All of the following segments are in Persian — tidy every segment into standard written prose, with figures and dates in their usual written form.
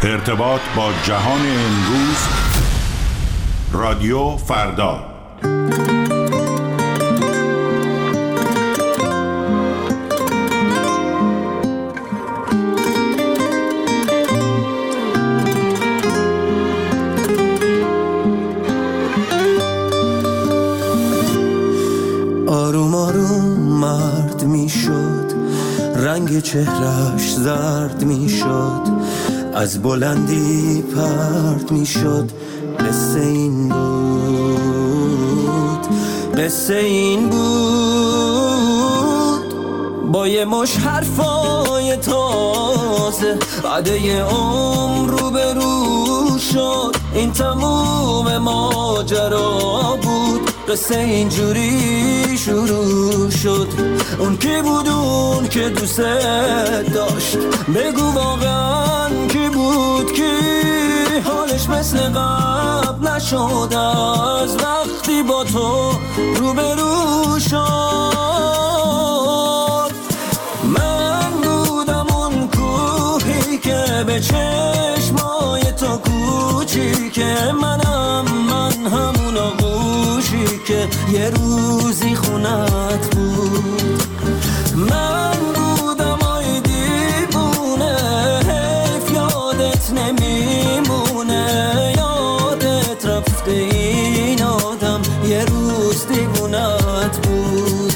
ارتباط با جهان امروز، رادیو فردا. آروم آروم مرد می شد، رنگ چهرش زرد می شد، از بلندی پرد می شد. قصه این بود، قصه این بود. با یه مش حرفای تازه عده عمر رو به رو شد. این تموم ماجرا بود، قصه اینجوری شروع شد. اون کی بود اون که دوست داشت؟ بگو واقعا کی بود؟ کی حالش مثل قبل نشد از وقتی با تو روبرو شد؟ من بودم اون کوهی که به چشمای تو کوچیکه، من همون آغوشی که یه روزی خونت بود. من بودم آی دیوونه، حیف یادت نمیمونه، یادت رفته این آدم یه روز دیوونت بود.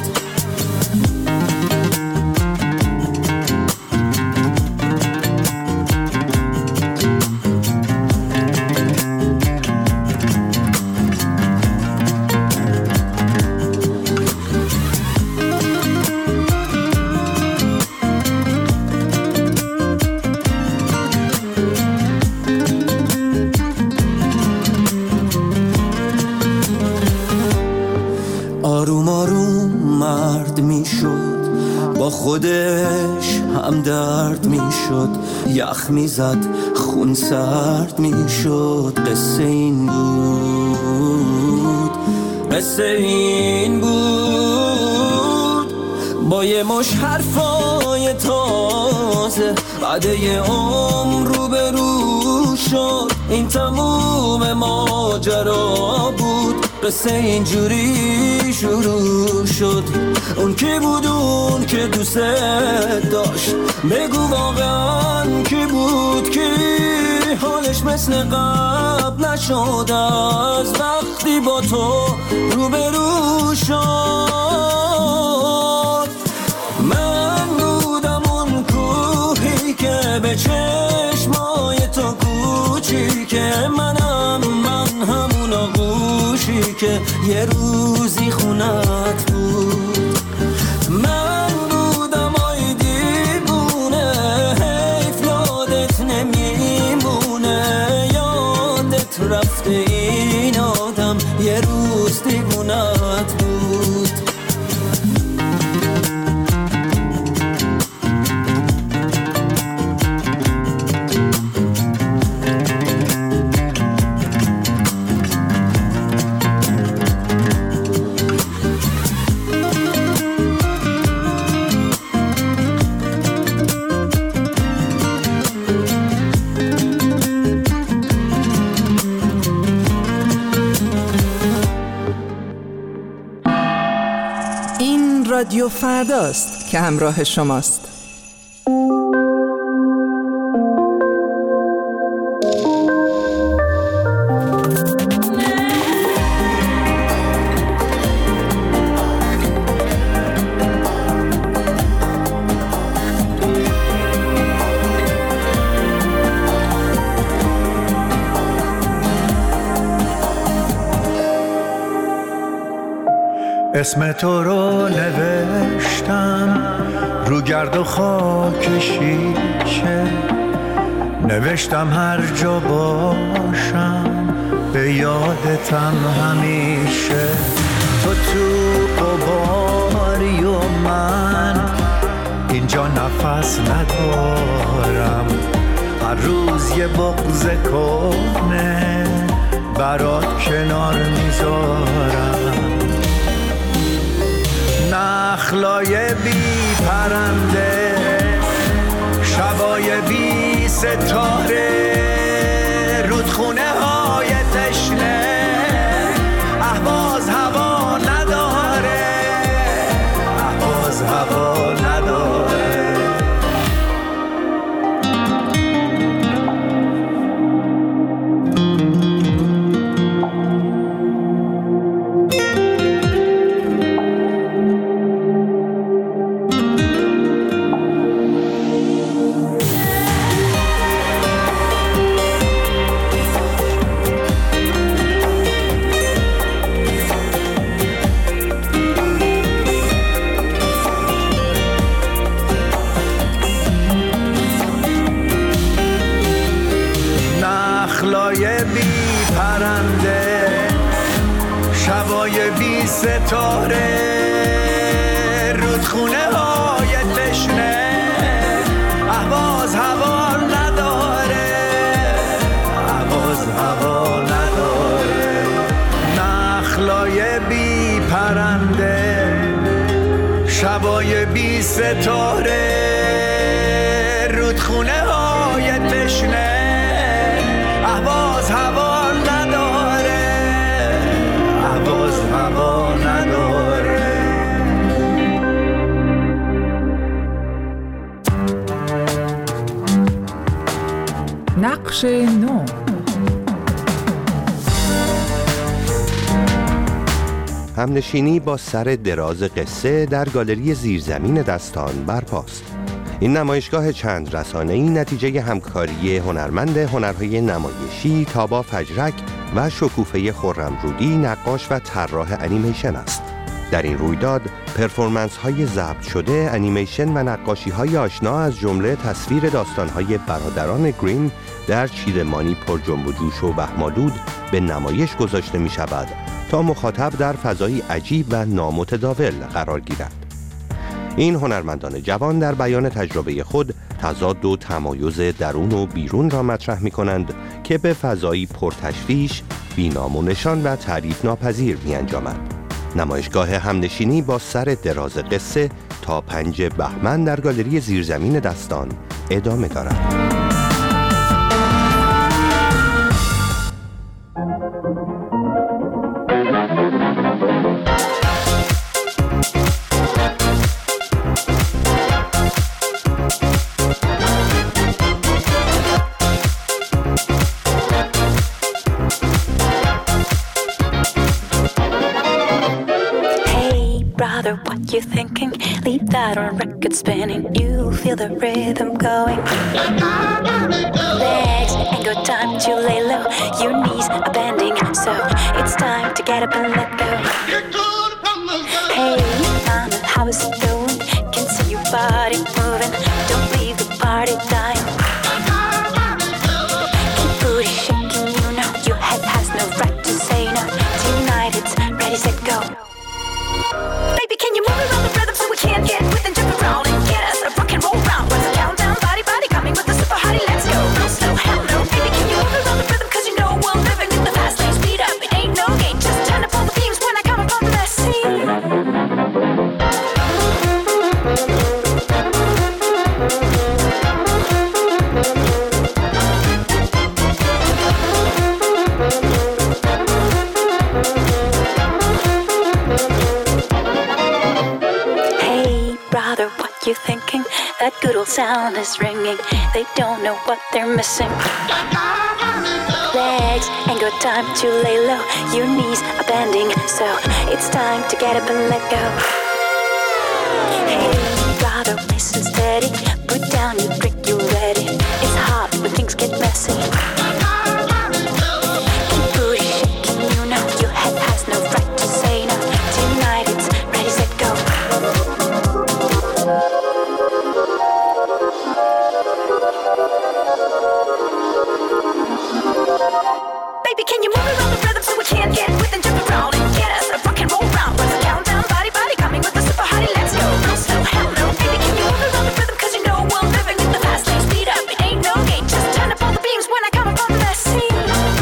آروم آروم مرد می شد، با خودش هم درد می شد. یخ می زد، خون سرد می شد. قصه این بود، قصه این بود. با یه مش حرفای تازه عده عمر رو به رو شد. این تموم ماجرا بود، قصه اینجوری شروع شد. اون کی بود اون که دوست داشت؟ بگو واقعا کی بود؟ کی حالش مثل قبل نشد از وقتی با تو روبرو شد؟ من بودم اون کوهی که به چشمای تو کوچیکه، من همون آغوشی که یه روزی خونت بود. من بودم آی دیوونه، حیف یادت نمیمونه، یادت رفته این آدم یه روز دیوونت بود. رادیو فرداست که همراه شماست. اسم تو رو نوشتم رو گرد و خاک شیشه، نوشتم هر جا باشم به یادتم همیشه. تو غباری و من اینجا نفس ندارم، هر روز یه بغض کهنه برات کنار میذارم. نخلای بی پرنده، شبای بی ستاره، بی پرنده، شبای بی ستاره، رودخونه های تشنه، اهواز هوا نداره، اهواز هوا نداره. نخلای بی پرنده، شبای بی ستاره، رودخونه های تشنه، اهواز هوا نداره، اهواز هوا نداره. نقش نو. همنشینی با سر دراز قصه در گالری زیرزمین دستان برپاست. این نمایشگاه چند رسانه‌ای نتیجه همکاری هنرمند هنرهای نمایشی تابا فجرک و شکوفه خرم‌رودی، نقاش و طراح انیمیشن است. در این رویداد پرفورمنس‌های ضبط شده، انیمیشن و نقاشی‌های آشنا از جمله تصویر داستان‌های برادران گریم در چیدمانی پر جنب و جوش و وهم‌آلود به نمایش گذاشته می‌شود تا مخاطب در فضایی عجیب و نامتداول قرار گیرد. این هنرمندان جوان در بیان تجربه خود تضاد و تمایز درون و بیرون را مطرح می‌کنند که به فضایی پرتشویش، بی‌نام و نشان و تعریف ناپذیر می‌انجامد. نمایشگاه همنشینی با سر دراز قصه تا 5 بهمن در گالری زیرزمین دستان ادامه دارد. What you thinking? Leave that on record spinning. You feel the rhythm going. Legs ain't got time to lay low. Your knees are bending, so it's time to get up and let go. Hey, mama, how is it going? Can see your body moving. Don't leave the party dying. Keep booty shaking, you know your head has no right to say no. Tonight it's ready, set, go. Baby, can you move around the rhythm so we can't get with and jump around and get us a rock and roll round? What's the countdown? Body, body coming with the super hottie. Let's go. Real slow, hell no. Baby, can you move around the rhythm? Cause you know we're living in the fast lane. Speed up, it ain't no game. Just turn up all the beams when I come upon the scene. You thinking that good old sound is ringing? They don't know what they're missing. Legs ain't got time to lay low. Your knees are bending, so it's time to get up and let go. Hey, brother, listen steady. Put down your drink, you ready? It's hot when things get messy. Keep booty shaking, you know your head has no right to say no. Tonight it's ready, set, go. Baby, can you move around the rhythm so we can't get with and jump around and get us a rock and roll round? What's the countdown? Body, body coming with the super hottie. Let's go. Real slow, hell no. Baby, can you move around the rhythm? Cause you know we're living in the fast lane. Speed up, it ain't no game. Just turn up all the beams when I come upon the scene.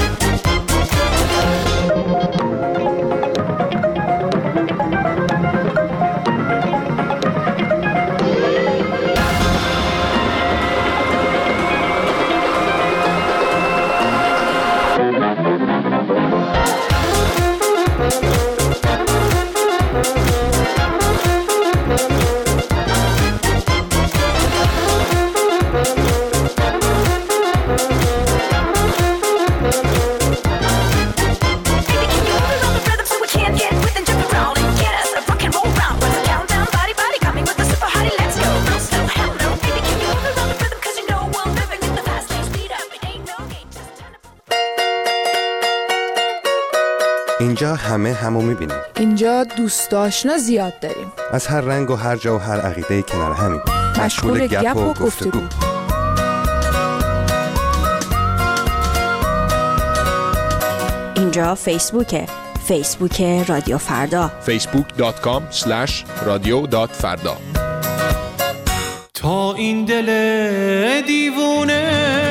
اینجا همه همو میبینیم. اینجا دوست آشنا زیاد داریم. از هر رنگ و هر جا و هر عقیده کنار همیم. مشغول گپ و گفتگو. اینجا فیسبوک رادیو فردا، facebook.com/radio.farda. تا این دل دیوونه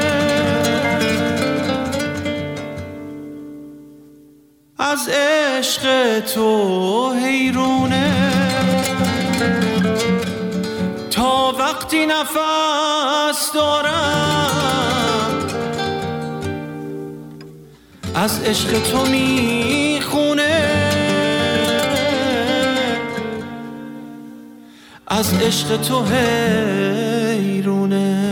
از عشق تو حیرونه، تا وقتی نفس دارم از عشق تو میخونه، از عشق تو حیرونه.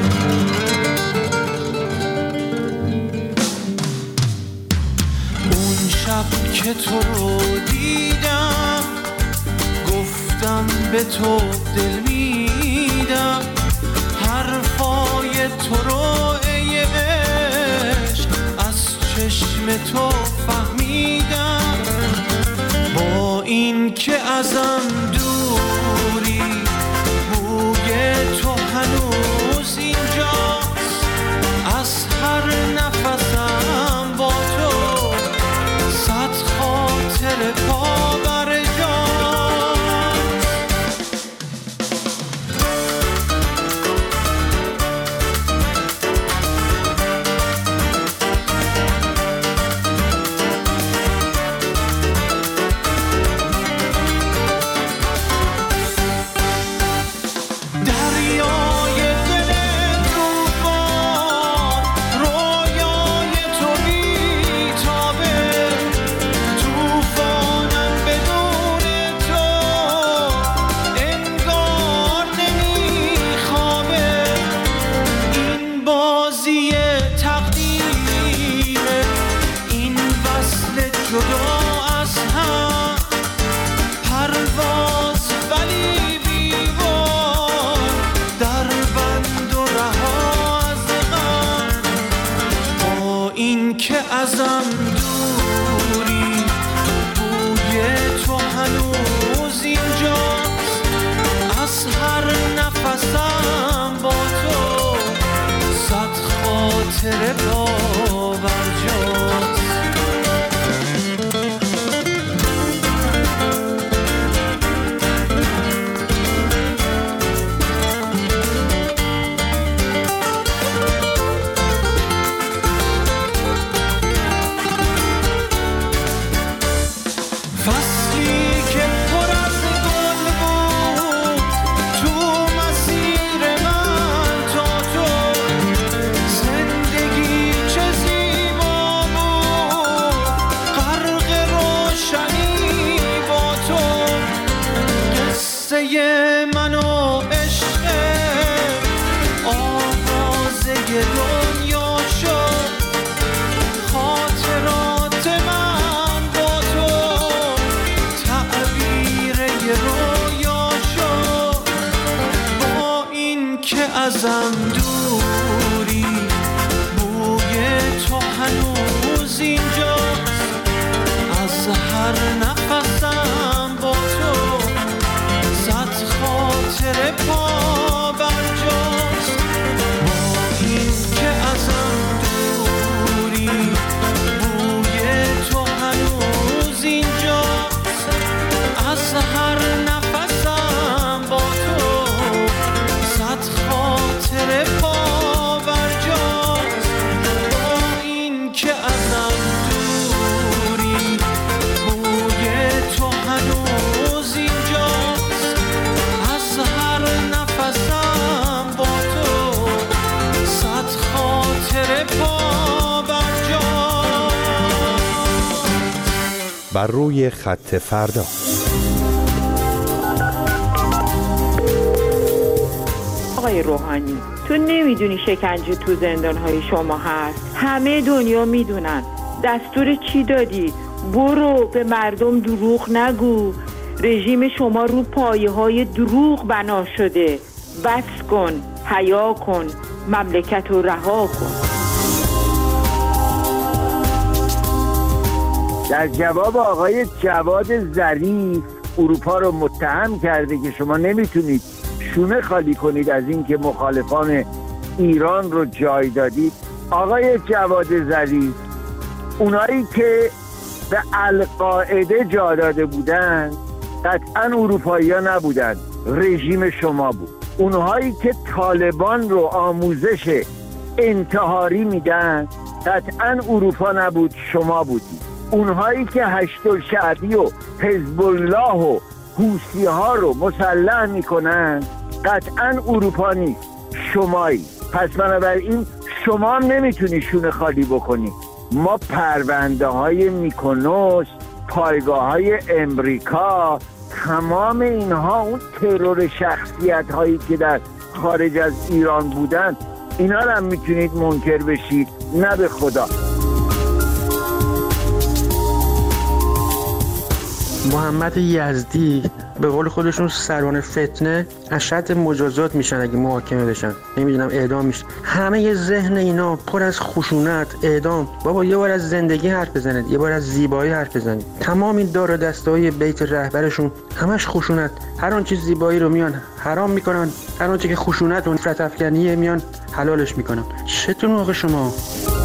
اون شب که تو رو دیدم گفتم به تو دل میدم، حرفای تو رو ای عشق از چشم تو فهمیدم. با این که ازم دوری بوی تو هنوز اینجاست، از هر نفسم با تو صد خاطر پابر ازم دوری بوی تو هنوز اینجاست، از هر نفسم با تو صد خاطر باورجاست. ازم دوری بوی تو هنوز اینجاست، از هر نفسم با تو صد خاطر پابرجاست. با این که ازم دوری بوی تو هنوز اینجاست، از هر نفسم با تو صد خاطر پابرجاست. با این که ازم دوری بوی تو هنوز اینجاست، از هر نفسم با تو صد خاطر پابرجاست. بر روی خط فردا. آقای روحانی، تو نمیدونی شکنجه تو زندانهای شما هست، همه دنیا میدونن. دستور چی دادی؟ برو به مردم دروغ نگو، رژیم شما رو پایه های دروغ بنا شده. بس کن، حیا کن، مملکت رو رها کن. در جواب آقای جواد ظریف اروپا رو متهم کرده که شما نمیتونید شونه خالی کنید از این که مخالفان ایران رو جای دادید. آقای جواد ظریف، اونایی که به القاعده جا داده بودن قطعا اروپایی ها نبودن، رژیم شما بود. اونهایی که طالبان رو آموزش انتحاری میدن قطعا اروپا نبود، شما بودید. اونهایی که هشت‌الشعبی و حزب الله و حوثی ها رو مسلح میکنن قطعا اروپا نیست، شمایی. پس بنابراین شما هم نمیتونی شونه خالی بکنی. ما پرونده های میکنوس، پایگاه های امریکا، تمام اینها اون ترور شخصیت هایی که در خارج از ایران بودن، اینا رو هم میتونید منکر بشید؟ نه به خدا. محمد یزدی به قول خودشون سران فتنه اشد مجازات میشن اگه محاکمه بشن، نمیدونم اعدام میشن. همه ذهن اینا پر از خشونت، اعدام. بابا یه بار از زندگی حرف بزنید، یه بار از زیبایی حرف بزنید. تمام این دار و دسته‌های بیت رهبرشون همش خشونت. هر آن چیز زیبایی رو میان حرام میکنن، هر آن چیزی که خشونت و نفرت افکنیه میان حلالش میکنن. چطور موقع شما؟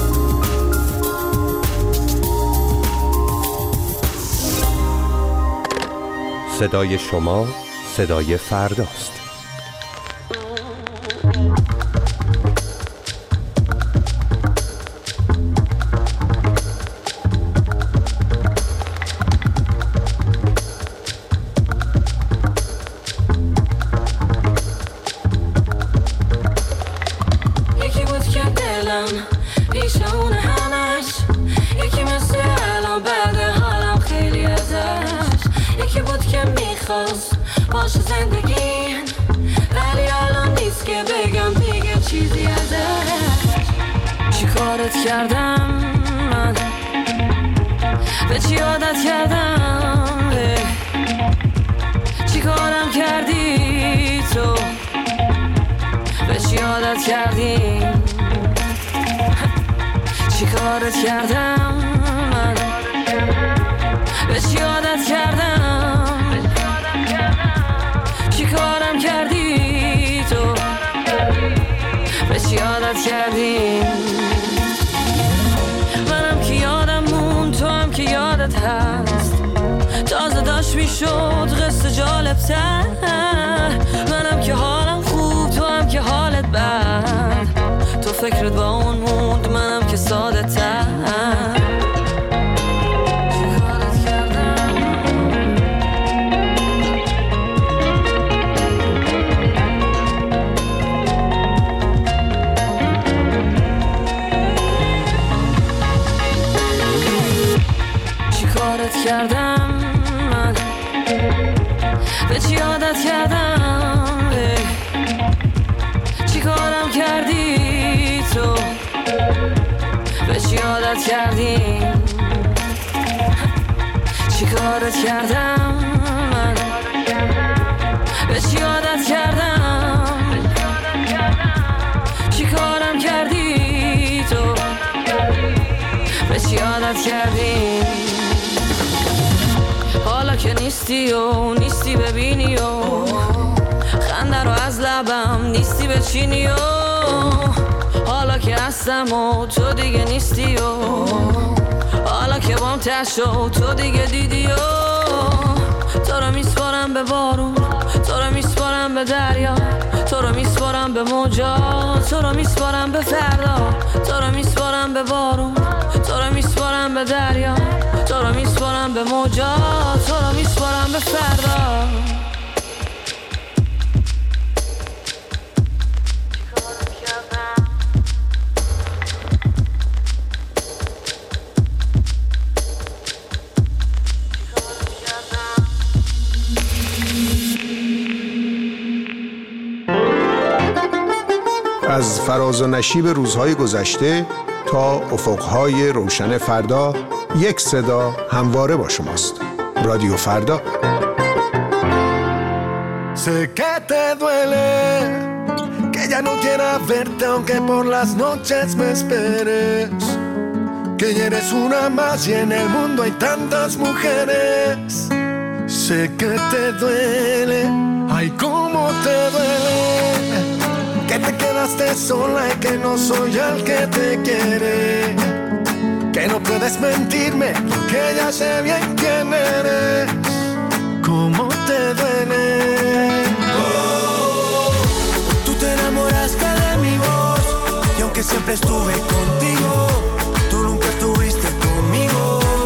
صدای شما صدای فرداست. یکی بود که دلم پیش اون همش، یکی مثل الان بعد حالم خیلی ازش، یکی بود که میخواست باشه زندگیم ولی الان نیست که بگم دیگه چیزی ازش. چی کارت کردم من، به چی عادت کردم، چی کارم کردی تو، به چی عادت کردی، چی کارت کردم من، به چی عادت کردم، چی کارم کردی تو، به چی عادت کردی. منم که یادم مون، تو هم که یادت هست، تازه داشت میشد قصه جالب‌تر. منم که حالم خوب، تو هم که حالت بد، تو فکرت با اون موند، منم که ساده تر. کردم من، به چی عادت کردم، چی کارم کردی تو، به چی عادت کردی، چی کارت کردم من، به چی عادت کردم، چی کارم کردی تو، به چی عادت کردی. حالا که نیستی و نیستی ببینی و خنده رو از لبم نیستی بچینی و حالا که هستم و تو دیگه نیستی و حالا که بام تشت و تو دیگه دیدی و تو رو میسپارم به بارون، تو رو میسپارم به دریا، تو رو میسپارم به موجا، تو رو میسپارم به فردا، تو رو میسپارم به بارون، تو رو میسپارم به دریا، تو رو میسپارم به موجا، تو رو میسپارم به فردا. از فراز و نشیب روزهای گذشته تا افقهای روشن فردا، یک صدا همواره با شماست. رادیو فردا. Sé que te duele que ya no quiera verte aunque por las noches me esperes, que ya eres una más y en el mundo hay tantas mujeres. Sé que te duele, ay cómo te duele, que te quedaste sola y que no soy el que te quiere, que no puedes mentirme, porque ya sé bien quién eres. ¿Cómo te duele? Tú te enamoraste de mi voz, y aunque siempre estuve contigo, tú nunca estuviste conmigo.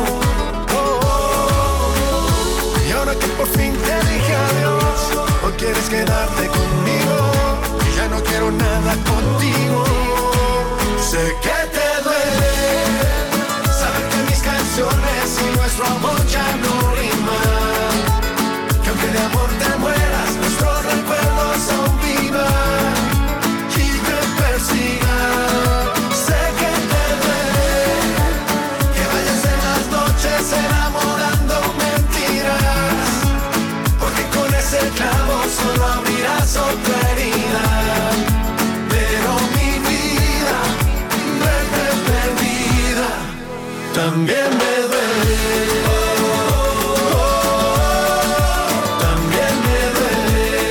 Y ahora que por fin te dije adiós, hoy quieres quedarte conmigo, y ya no quiero nada contigo. Sé que te duele saber que mis canciones y nuestro amor ya no riman, que aunque de amor te mueras, nuestros recuerdos aún vivan y te persigan. Sé que te duele que vayas en las noches enamorando mentiras, porque con ese clavo solo abrirás otra herida. Pero mi vida, verte perdida, también me duele. También me duele.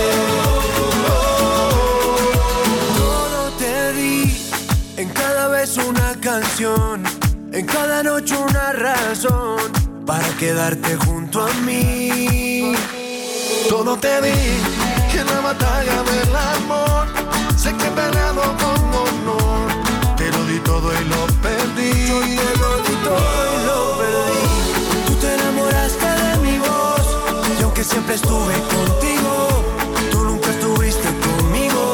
Todo te di, en cada beso una canción, en cada noche una razón para quedarte junto a mí. Todo te di en la batalla del amor, sé que he peleado con honor, te lo di todo y lo perdí. Yo te lo di todo y lo perdí. Tú te enamoraste de mi voz, y aunque siempre estuve contigo, tú nunca estuviste conmigo.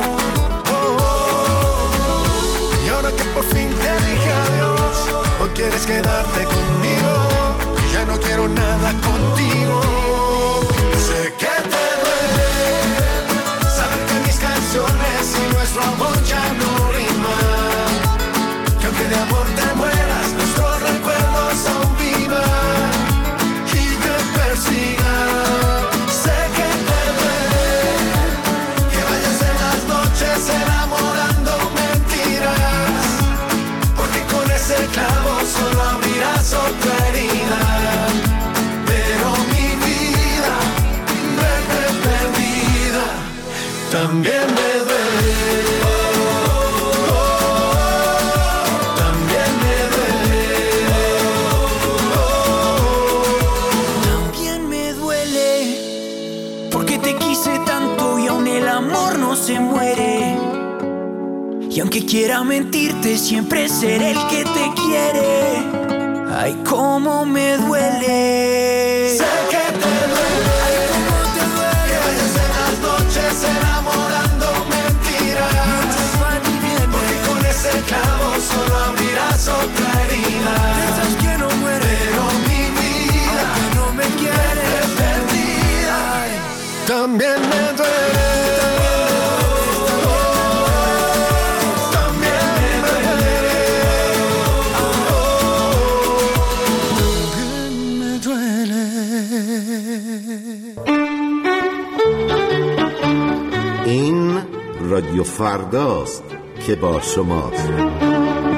Y ahora que por fin te dije adiós, hoy quieres quedarte conmigo, y ya no quiero nada contigo. Sé que te duele saber que mis canciones y nuestro amor ya no riman, que aunque de amor te mueras, nuestros recuerdos aún vivan y te persigan. Sé que te duele que vayas en las noches enamorando mentiras, porque con ese clavo solo abrirás otra herida. Pero mi vida, verte perdida, también me duele. También me duele. También me duele, porque te quise tanto y aún el amor no se muere. Y aunque quiera mentirte, siempre seré el que te quiere. Ay, cómo me duele. Sé que te duele, que vayas en las noches enamorando mentiras, porque con ese clavo solo abrirás otra herida. Esas que no mueren, pero mi vida, aunque no me quieres, perdida, también me duele. این رادیو فرداست که با شماست.